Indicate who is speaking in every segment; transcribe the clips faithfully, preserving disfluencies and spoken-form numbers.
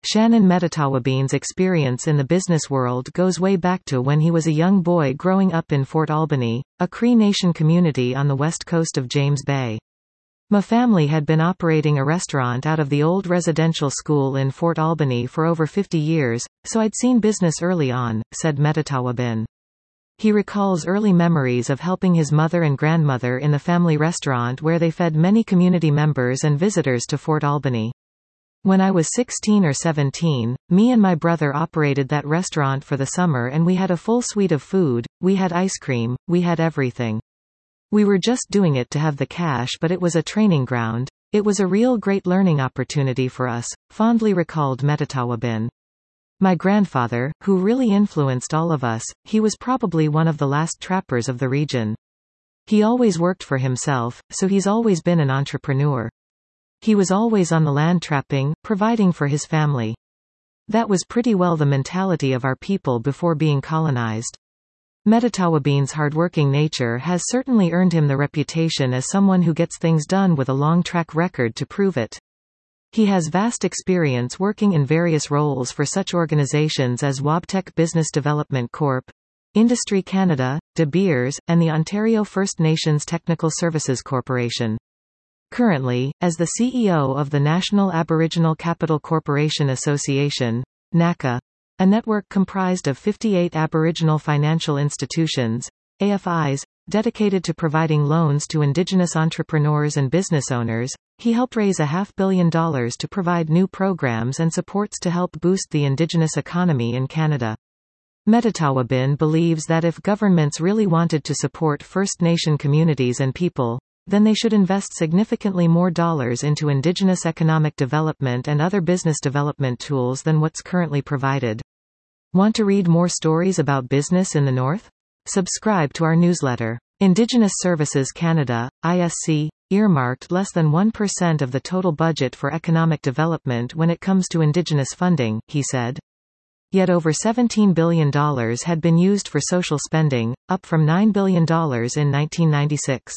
Speaker 1: Shannon Metatawabin's experience in the business world goes way back to when he was a young boy growing up in Fort Albany, a Cree Nation community on the west coast of James Bay. My family had been operating a restaurant out of the old residential school in Fort Albany for over fifty years, so I'd seen business early on, said Metatawabin. He recalls early memories of helping his mother and grandmother in the family restaurant where they fed many community members and visitors to Fort Albany. When I was sixteen or seventeen, me and my brother operated that restaurant for the summer and we had a full suite of food, we had ice cream, we had everything. We were just doing it to have the cash, but it was a training ground. It was a real great learning opportunity for us, fondly recalled Metatawabin. My grandfather, who really influenced all of us, he was probably one of the last trappers of the region. He always worked for himself, so he's always been an entrepreneur. He was always on the land trapping, providing for his family. That was pretty well the mentality of our people before being colonized. Metatawabin's hardworking nature has certainly earned him the reputation as someone who gets things done with a long track record to prove it. He has vast experience working in various roles for such organizations as Wabtec Business Development Corporation, Industry Canada, De Beers, and the Ontario First Nations Technical Services Corporation. Currently, as the C E O of the National Aboriginal Capital Corporation Association, NACA, a network comprised of fifty-eight Aboriginal financial institutions, A F Is, dedicated to providing loans to Indigenous entrepreneurs and business owners, he helped raise a half billion dollars to provide new programs and supports to help boost the Indigenous economy in Canada. Metatawabin believes that if governments really wanted to support First Nation communities and people, then they should invest significantly more dollars into Indigenous economic development and other business development tools than what's currently provided. Want to read more stories about business in the North? Subscribe to our newsletter. Indigenous Services Canada, I S C, earmarked less than one percent of the total budget for economic development when it comes to Indigenous funding, he said. Yet over seventeen billion dollars had been used for social spending, up from nine billion dollars in nineteen ninety-six.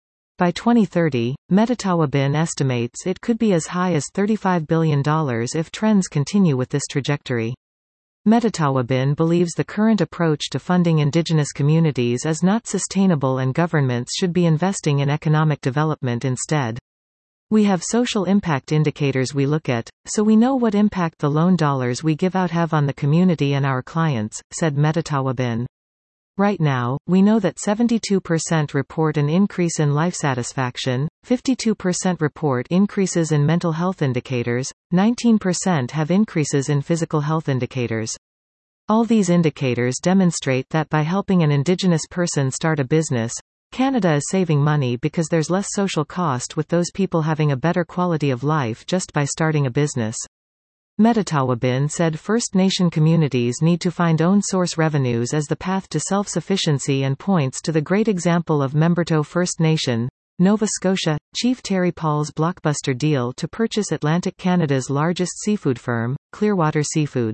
Speaker 1: By twenty thirty, Metatawabin estimates it could be as high as thirty-five billion dollars if trends continue with this trajectory. Metatawabin believes the current approach to funding Indigenous communities is not sustainable and governments should be investing in economic development instead. We have social impact indicators we look at, so we know what impact the loan dollars we give out have on the community and our clients, said Metatawabin. Right now, we know that seventy-two percent report an increase in life satisfaction, fifty-two percent report increases in mental health indicators, nineteen percent have increases in physical health indicators. All these indicators demonstrate that by helping an Indigenous person start a business, Canada is saving money because there's less social cost with those people having a better quality of life just by starting a business. Metatawabin said First Nation communities need to find own source revenues as the path to self-sufficiency and points to the great example of Membertou First Nation, Nova Scotia, Chief Terry Paul's blockbuster deal to purchase Atlantic Canada's largest seafood firm, Clearwater Seafoods.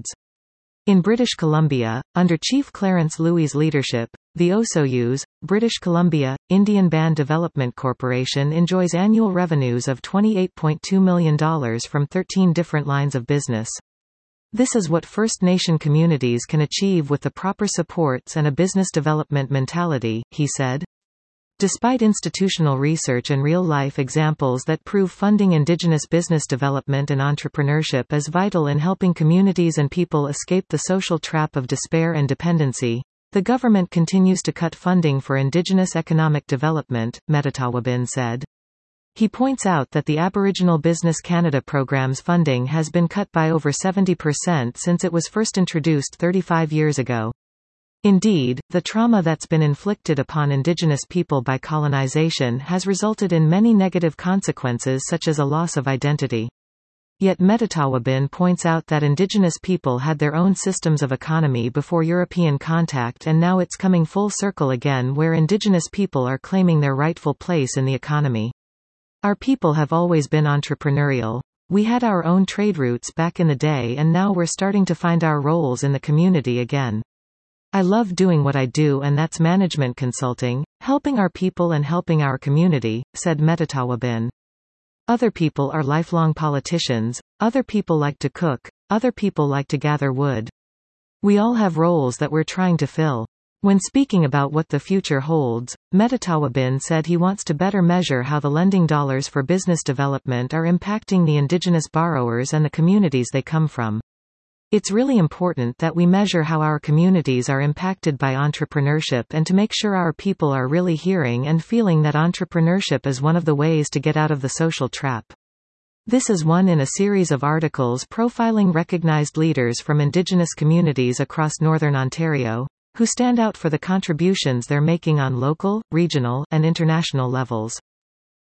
Speaker 1: In British Columbia, under Chief Clarence Louie's leadership, the O S O U's, British Columbia, Indian Band Development Corporation enjoys annual revenues of twenty-eight point two million dollars from thirteen different lines of business. This is what First Nation communities can achieve with the proper supports and a business development mentality, he said. Despite institutional research and real-life examples that prove funding Indigenous business development and entrepreneurship is vital in helping communities and people escape the social trap of despair and dependency, the government continues to cut funding for Indigenous economic development, Metatawabin said. He points out that the Aboriginal Business Canada program's funding has been cut by over seventy percent since it was first introduced thirty-five years ago. Indeed, the trauma that's been inflicted upon Indigenous people by colonization has resulted in many negative consequences such as a loss of identity. Yet Metatawabin points out that Indigenous people had their own systems of economy before European contact, and now it's coming full circle again where Indigenous people are claiming their rightful place in the economy. Our people have always been entrepreneurial. We had our own trade routes back in the day, and now we're starting to find our roles in the community again. I love doing what I do, and that's management consulting, helping our people and helping our community, said Metatawabin. Other people are lifelong politicians, other people like to cook, Other people like to gather wood. We all have roles that we're trying to fill. When speaking about what the future holds, Metatawabin said he wants to better measure how the lending dollars for business development are impacting the indigenous borrowers and the communities they come from. It's really important that we measure how our communities are impacted by entrepreneurship and to make sure our people are really hearing and feeling that entrepreneurship is one of the ways to get out of the social trap. This is one in a series of articles profiling recognized leaders from Indigenous communities across Northern Ontario, who stand out for the contributions they're making on local, regional, and international levels.